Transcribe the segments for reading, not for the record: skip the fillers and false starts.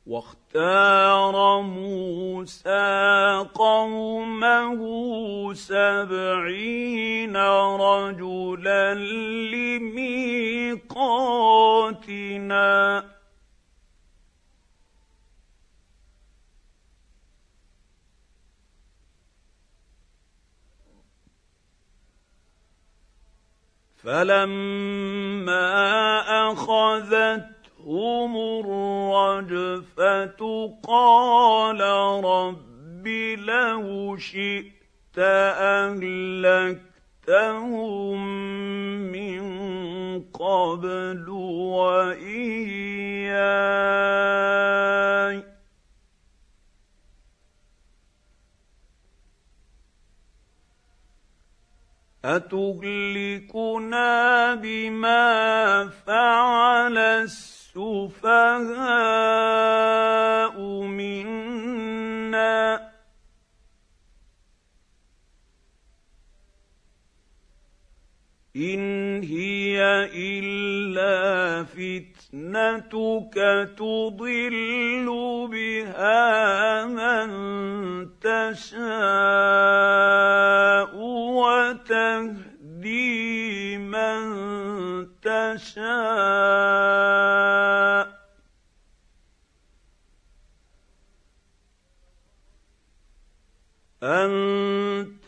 واختار موسى قومه 70 رجلا لميقاتنا فلما أخذتهم الرجفة قال رب لو شئت أهلكتهم من قبل وإياي أتهلكنا بما فعل السفهاء منا إن هي إلا فتنتك تضل بها من تشاء وتهدي من تشاء أنت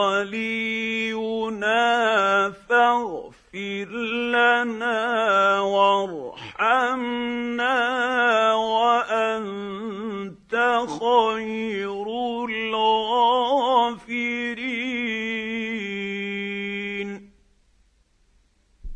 ولينا فاغفر لنا وارحمنا وأنت خير